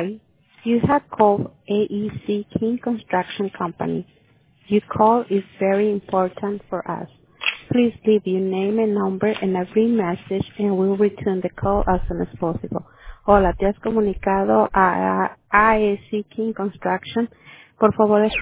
Hi, you have called AEC King Construction Company. Your call is very important for us. Please leave your name and number and a brief message and we'll return the call as soon as possible. Hola, te has comunicado a AEC King Construction. Por favor,